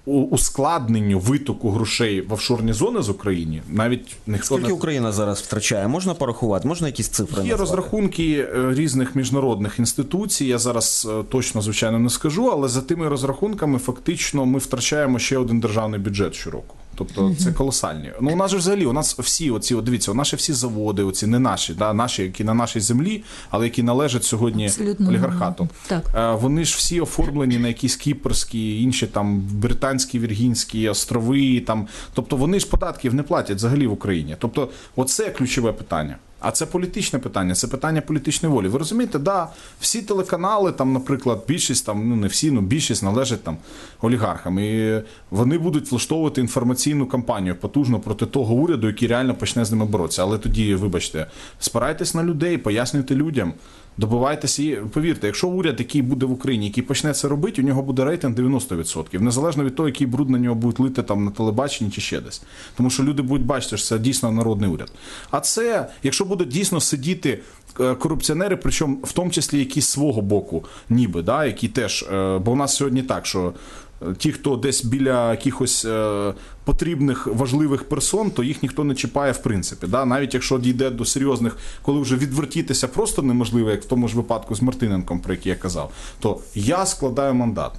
ускладненню витоку грошей в офшорні зони з України, навіть ніхто Скільки Україна зараз втрачає? Можна порахувати? Можна якісь цифри назвати? Є розрахунки різних міжнародних інституцій, я зараз точно, звичайно, не скажу, але за тими розрахунками фактично ми втрачаємо ще один державний бюджет щороку. Тобто це колосальні. У нас же взагалі, у нас всі оці, дивіться, наші всі заводи, оці не наші, наші, які на нашій землі, але які належать сьогодні абсолютно олігархату. Так. Вони ж всі оформлені на якісь кіпрські, інші там британські, Віргінські острови, там. Тобто вони ж податків не платять взагалі в Україні. Тобто оце ключове питання. А це політичне питання, це питання політичної волі. Ви розумієте, всі телеканали, там, наприклад, більшість, там, не всі, більшість належать там олігархам. І вони будуть влаштовувати інформаційну кампанію потужно проти того уряду, який реально почне з ними боротися. Але тоді, вибачте, спирайтесь на людей, пояснюйте людям, добивайтеся і повірте, якщо уряд, який буде в Україні, який почне це робити, у нього буде рейтинг 90%, незалежно від того, який бруд на нього будуть лити там на телебаченні чи ще десь. Тому що люди будуть бачити, що це дійсно народний уряд. А це, якщо будуть дійсно сидіти корупціонери, причому в тому числі якісь свого боку, ніби, які теж, бо у нас сьогодні так, що ті, хто десь біля якихось потрібних, важливих персон, то їх ніхто не чіпає в принципі. Навіть якщо дійде до серйозних, коли вже відвертітися просто неможливо, як в тому ж випадку з Мартиненком, про який я казав, то я складаю мандат.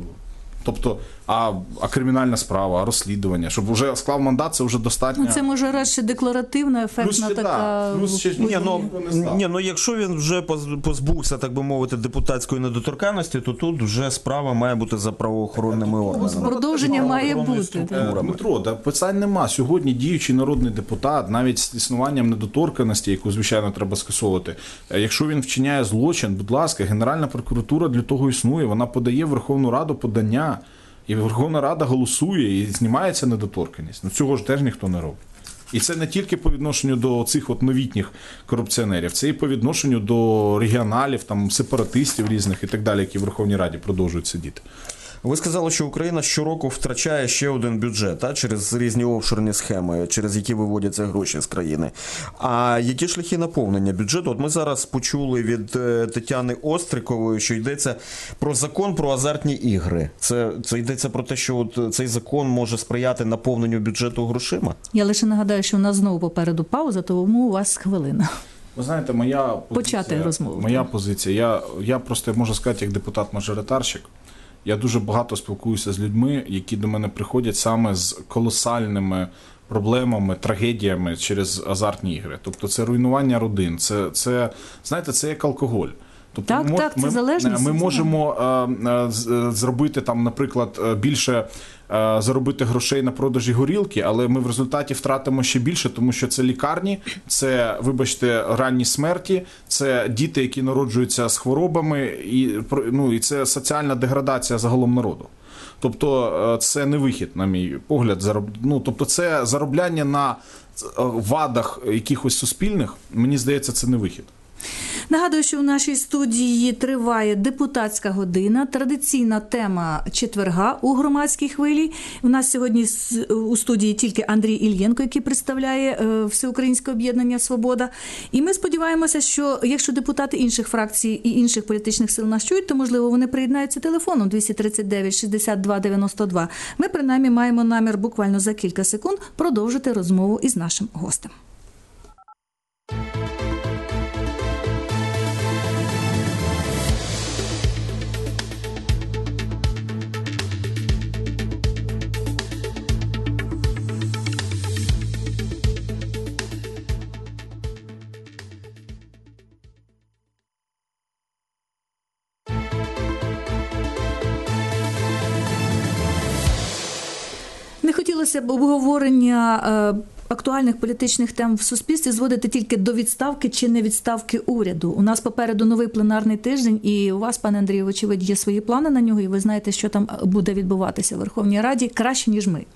Тобто, а кримінальна справа, а розслідування, щоб вже склав мандат, це вже достатньо. Це може радше декларативна, ефектна така. Якщо він вже позбувся, так би мовити, депутатської недоторканності, то тут вже справа має бути за правоохоронними органами. Продовження має бути. Дмитро, питань нема. Сьогодні діючий народний депутат, навіть з існуванням недоторканності, яку, звичайно, треба скасовувати, якщо він вчиняє злочин, будь ласка, Генеральна прокуратура для того існує, вона подає в Верховну Раду подання. І Верховна Рада голосує і знімається недоторканність. Цього ж теж ніхто не робить. І це не тільки по відношенню до цих новітніх корупціонерів, це і по відношенню до регіоналів, там, сепаратистів різних і так далі, які в Верховній Раді продовжують сидіти. Ви сказали, що Україна щороку втрачає ще один бюджет через різні офшорні схеми, через які виводяться гроші з країни. А які шляхи наповнення бюджету? От ми зараз почули від Тетяни Острикової, що йдеться про закон про азартні ігри. Це йдеться про те, що цей закон може сприяти наповненню бюджету грошима? Я лише нагадаю, що у нас знову попереду пауза, тому у вас хвилина. Ви знаєте, моя позиція, я просто можу сказати, як депутат-мажоритарщик, я дуже багато спілкуюся з людьми, які до мене приходять саме з колосальними проблемами, трагедіями через азартні ігри. Тобто це руйнування родин, це знаєте, це як алкоголь. Тобто це залежність. Ми можемо зробити там, наприклад, більше заробити грошей на продажі горілки, але ми в результаті втратимо ще більше, тому що це лікарні, це, вибачте, ранні смерті, це діти, які народжуються з хворобами, і це соціальна деградація загалом народу. Тобто це не вихід, на мій погляд. Тобто це заробляння на вадах якихось суспільних, мені здається, це не вихід. Нагадую, що у нашій студії триває депутатська година, традиційна тема четверга у громадській хвилі. У нас сьогодні у студії тільки Андрій Ільєнко, який представляє Всеукраїнське об'єднання «Свобода». І ми сподіваємося, що якщо депутати інших фракцій і інших політичних сил нас чують, то, можливо, вони приєднаються телефоном 239-62-92. Ми, принаймні, маємо намір буквально за кілька секунд продовжити розмову із нашим гостем. Не хотілося б обговорення актуальних політичних тем в суспільстві зводити тільки до відставки чи не відставки уряду. У нас попереду новий пленарний тиждень, і у вас, пане Андрію, вочевидь, є свої плани на нього, і ви знаєте, що там буде відбуватися в Верховній Раді краще, ніж ми.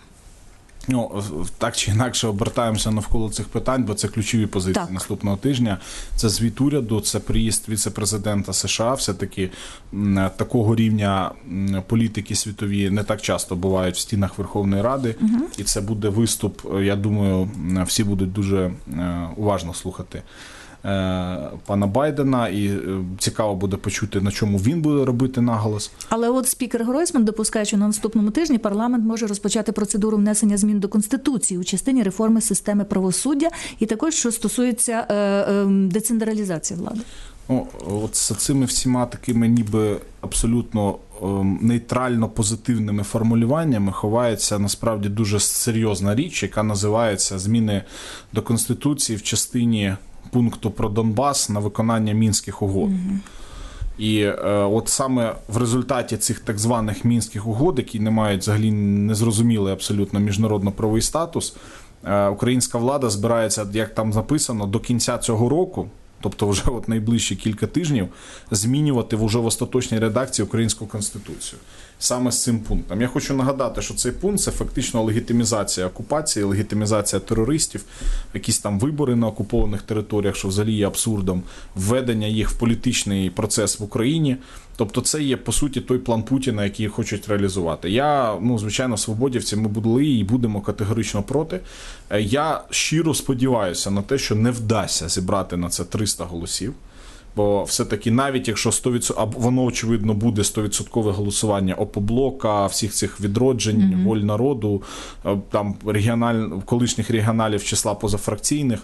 Так чи інакше обертаємося навколо цих питань, бо це ключові позиції наступного тижня. Це звіт уряду, це приїзд віце-президента США. Все-таки такого рівня політики світові не так часто бувають в стінах Верховної Ради. І це буде виступ, я думаю, всі будуть дуже уважно слухати пана Байдена, і цікаво буде почути, на чому він буде робити наголос. Але от спікер Гройсман допускає, що на наступному тижні парламент може розпочати процедуру внесення змін до Конституції у частині реформи системи правосуддя і також, що стосується децентралізації влади. От з цими всіма такими ніби абсолютно нейтрально-позитивними формулюваннями ховається насправді дуже серйозна річ, яка називається зміни до Конституції в частині пункту про Донбас на виконання Мінських угод. І от саме в результаті цих так званих Мінських угод, які не мають взагалі незрозумілий абсолютно міжнародно-правовий статус, українська влада збирається, як там написано, до кінця цього року, тобто вже от найближчі кілька тижнів, змінювати вже в остаточній редакції Українську Конституцію. Саме з цим пунктом. Я хочу нагадати, що цей пункт – це фактично легітимізація окупації, легітимізація терористів, якісь там вибори на окупованих територіях, що взагалі є абсурдом, введення їх в політичний процес в Україні. Тобто це є, по суті, той план Путіна, який хочуть реалізувати. Я, звичайно, свободівці, ми були і будемо категорично проти. Я щиро сподіваюся на те, що не вдасться зібрати на це 300 голосів. Бо все-таки навіть якщо 100%, а воно, очевидно, буде 100% голосування ОПОБЛОКа, всіх цих відроджень, воль народу, там колишніх регіоналів числа позафракційних,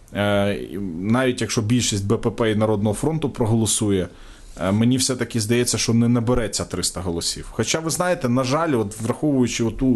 навіть якщо більшість БПП і Народного фронту проголосує, мені все-таки здається, що не набереться 300 голосів. Хоча, ви знаєте, на жаль, от враховуючи оту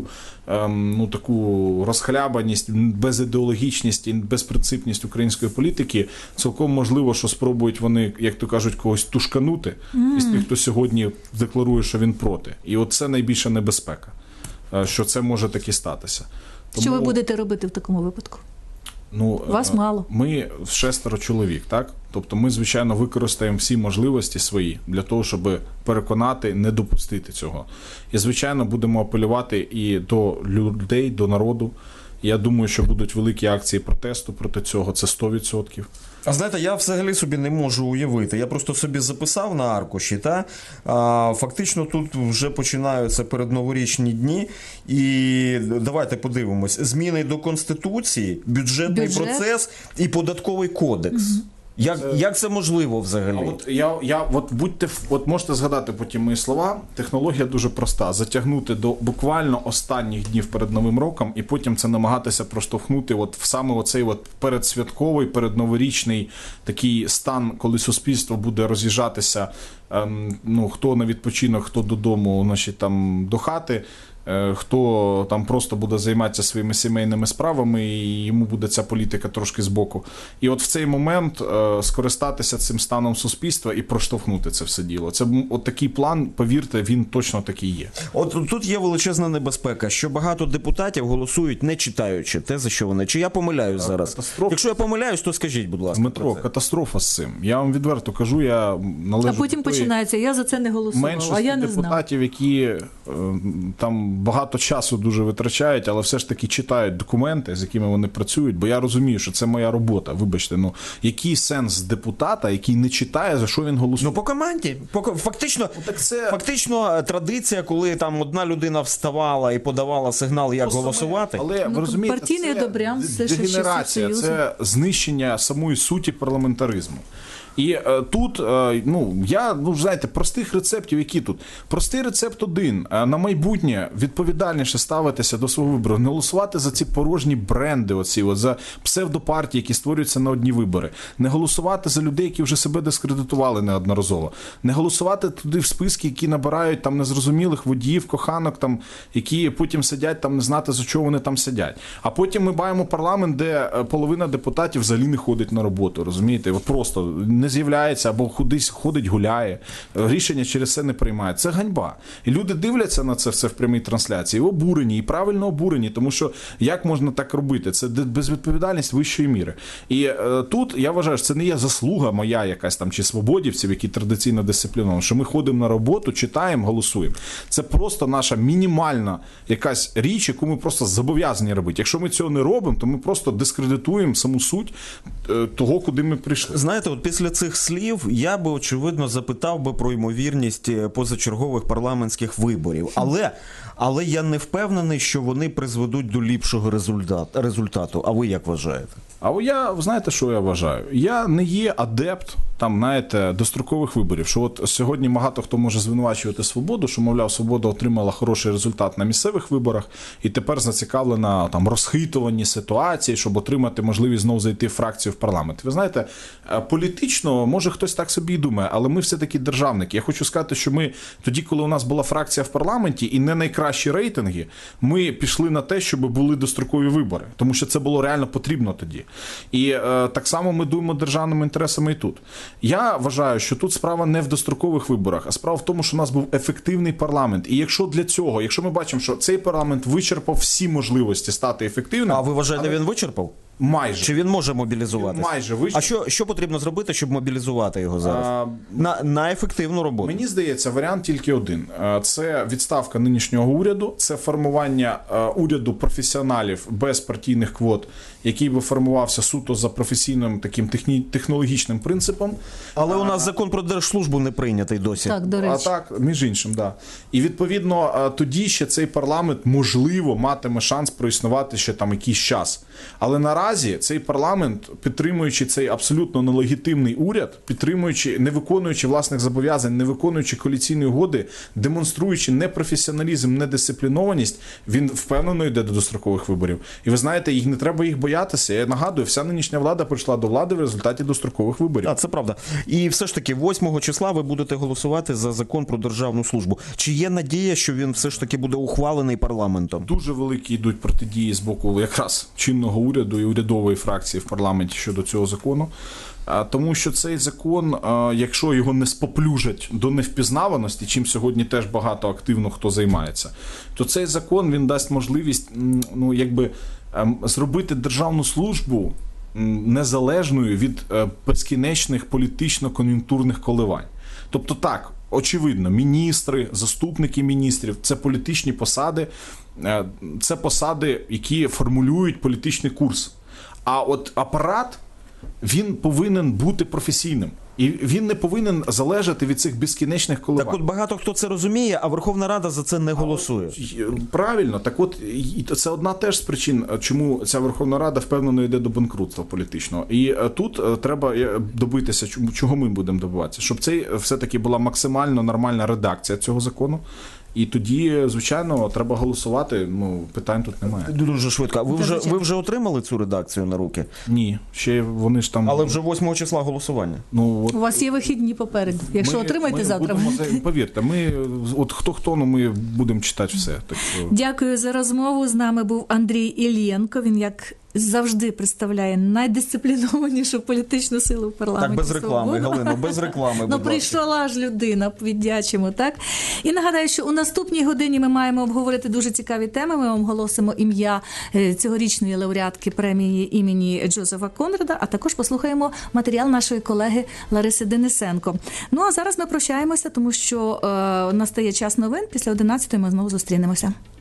таку розхлябаність, безідеологічність і безпринципність української політики, цілком можливо, що спробують вони, як то кажуть, когось тушканути із тих, хто сьогодні декларує, що він проти. І от це найбільша небезпека, що це може таки статися. Що ви будете робити в такому випадку? Вас мало. Ми 6 чоловік, так? Тобто ми, звичайно, використаємо всі можливості свої для того, щоб переконати, не допустити цього. І, звичайно, будемо апелювати і до людей, до народу. Я думаю, що будуть великі акції протесту проти цього, це 100%. А знаєте, я взагалі собі не можу уявити. Я просто собі записав на аркуші, фактично тут вже починаються передноворічні дні. І давайте подивимось. Зміни до Конституції, бюджетний процес і податковий кодекс. Як це можливо взагалі? От можете згадати потім мої слова. Технологія дуже проста. Затягнути до буквально останніх днів перед Новим роком і потім це намагатися проштовхнути в саме оцей передсвятковий, передноворічний такий стан, коли суспільство буде роз'їжджатися, хто на відпочинок, хто додому, до хати. хто там просто буде займатися своїми сімейними справами, і йому буде ця політика трошки збоку. І от в цей момент скористатися цим станом суспільства і проштовхнути це все діло. Це от такий план, повірте, він точно такий є. От тут є величезна небезпека, що багато депутатів голосують не читаючи те, за що вони. Чи я помиляюсь зараз? Катастрофа. Якщо я помиляюсь, то скажіть, будь ласка. Дмитро, катастрофа з цим. Я вам відверто кажу, я належу А потім до тої починається, я за це не голосував, а меншості я не знав. депутатів, які там багато часу дуже витрачають, але все ж таки читають документи, з якими вони працюють, бо я розумію, що це моя робота. Вибачте, ну який сенс депутата, який не читає, за що він голосує? Ну по команді. Фактично, так це... фактично традиція, коли там одна людина вставала і подавала сигнал, як голосувати. Але ви розумієте, партійний це одобрям, все, що дегенерація, часів це знищення самої суті парламентаризму. І тут, знаєте, простих рецептів, які тут? Простий рецепт один. На майбутнє відповідальніше ставитися до свого вибору. Не голосувати за ці порожні бренди, за псевдопартії, які створюються на одні вибори. Не голосувати за людей, які вже себе дискредитували неодноразово. Не голосувати туди в списки, які набирають там незрозумілих водіїв, коханок, там, які потім сидять, там не знати, за чого вони там сидять. А потім ми маємо парламент, де половина депутатів взагалі не ходить на роботу, розумієте? От просто не з'являється або кудись ходить, гуляє. Рішення через це не приймає. Це ганьба. І люди дивляться на це все в прямій трансляції, обурені, і правильно обурені, тому що як можна так робити? Це безвідповідальність вищої міри. І тут, я вважаю, що це не є заслуга моя якась там, чи свободівців, які традиційно дисципліновані, що ми ходимо на роботу, читаємо, голосуємо. Це просто наша мінімальна якась річ, яку ми просто зобов'язані робити. Якщо ми цього не робимо, то ми просто дискредитуємо саму суть того, куди ми прийшли. Знаєте, от після цих слів я би, очевидно, запитав би про ймовірність позачергових парламентських виборів. Але я не впевнений, що вони призведуть до ліпшого результату. А ви як вважаєте? Знаєте, що я вважаю? Я не є адепт, дострокових виборів. Що от сьогодні багато хто може звинувачувати Свободу, що, мовляв, Свобода отримала хороший результат на місцевих виборах і тепер зацікавлена розхитуванні ситуації, щоб отримати можливість знову зайти в фракцію в парламент. Ви знаєте, політично, може хтось так собі і думає, але ми все-таки державники. Я хочу сказати, що ми тоді, коли у нас була фракція в парламенті і не найкращі рейтинги, ми пішли на те, щоб були дострокові вибори. Тому що це було реально потрібно тоді. І так само ми дуємо державними інтересами і тут. Я вважаю, що тут справа не в дострокових виборах, а справа в тому, що у нас був ефективний парламент. І якщо ми бачимо, що цей парламент вичерпав всі можливості стати ефективним... А ви вважаєте, він вичерпав? Майже. Чи він може мобілізуватися? Майже вичерпав. А що потрібно зробити, щоб мобілізувати його зараз? На ефективну роботу? Мені здається, варіант тільки один. Це відставка нинішнього уряду, це формування уряду професіоналів без партійних квот, який би формувався суто за професійним таким технологічним принципом. Але у нас закон про держслужбу не прийнятий досі. Так, до речі. А так, між іншим, да. І відповідно тоді ще цей парламент можливо матиме шанс проіснувати ще там якийсь час. Але наразі цей парламент, підтримуючи цей абсолютно нелегітимний уряд, не виконуючи власних зобов'язань, не виконуючи коаліційної угоди, демонструючи непрофесіоналізм, недисциплінованість, він впевнено йде до дострокових виборів. І ви знаєте, не треба їх боятися. Я нагадую, вся нинішня влада прийшла до влади в результаті дострокових виборів. Так, це правда. І все ж таки 8 числа ви будете голосувати за закон про державну службу. Чи є надія, що він все ж таки буде ухвалений парламентом? Дуже великі йдуть протидії з боку якраз чинного уряду і урядової фракції в парламенті щодо цього закону. Тому що цей закон, якщо його не споплюжать до невпізнаваності, чим сьогодні теж багато активно хто займається, то цей закон, він дасть можливість, зробити державну службу незалежною від безкінечних політично-кон'юнктурних коливань. Тобто так, очевидно, міністри, заступники міністрів – це політичні посади, це посади, які формулюють політичний курс. А от апарат, він повинен бути професійним. І він не повинен залежати від цих безкінечних коливань. Так от багато хто це розуміє, а Верховна Рада за це не голосує. Правильно. Так от, це одна теж з причин, чому ця Верховна Рада впевнено йде до банкрутства політичного. І тут треба добитися, чого ми будемо добиватися. Щоб це все-таки була максимально нормальна редакція цього закону. І тоді, звичайно, треба голосувати. Ну, питань тут немає. Дуже швидко. Ви вже отримали цю редакцію на руки? Ні, ще вони ж там. Але вже 8 числа голосування. Ну, от... У вас є вихідні попереду. Якщо отримаєте завтра. Повірте, от хто, ми будемо читати все. Так що... Дякую за розмову. З нами був Андрій Іллєнко. Він, як завжди, представляє найдисциплінованішу політичну силу в парламенті. Так, без реклами, Галино, без реклами, Ну, прийшла ж людина, віддячимо, так? І нагадаю, що у наступній годині ми маємо обговорити дуже цікаві теми. Ми вам оголосимо ім'я цьогорічної лауреатки премії імені Джозефа Конрада, а також послухаємо матеріал нашої колеги Лариси Денисенко. Ну, а зараз ми прощаємося, тому що настає час новин. Після 11-ї ми знову зустрінемося.